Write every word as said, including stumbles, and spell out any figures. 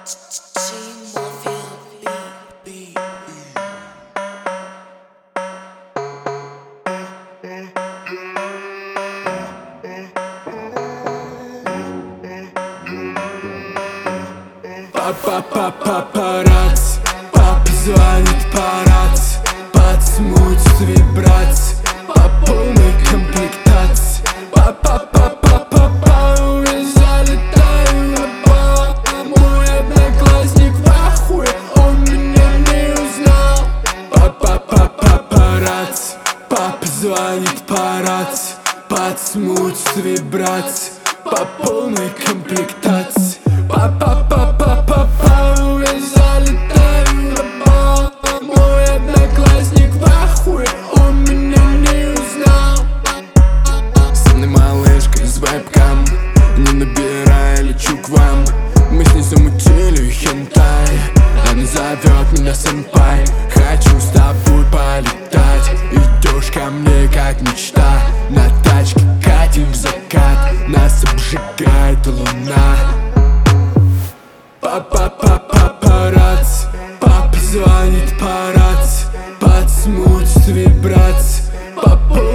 Папа-папа-папарацци, папа звонит по рации, подсмутит вибрации, по полной комплектации. Папа-папа-папа, залетаю на бал. Мой одноклассник в ахуе, он меня не узнал. Папа-папа-папарацци, папа звонит по рации, подсмутит вибрации, по полной комплектации. Па-па-па-па-па-па, я залетаю на бал. Мой одноклассник в ахуе, он меня не узнал. Со мной малышка из вебкам, не набирая, лечу к вам. Мы с ней замутили хентай, она зовет меня сэмпай. Хочу с тобой полетать, идешь ко мне как мечта. На тачке катим в закат, нас обжигает луна. Папа-папа-папарацци, папа звонит по рации, подсмутит вибрации, по полной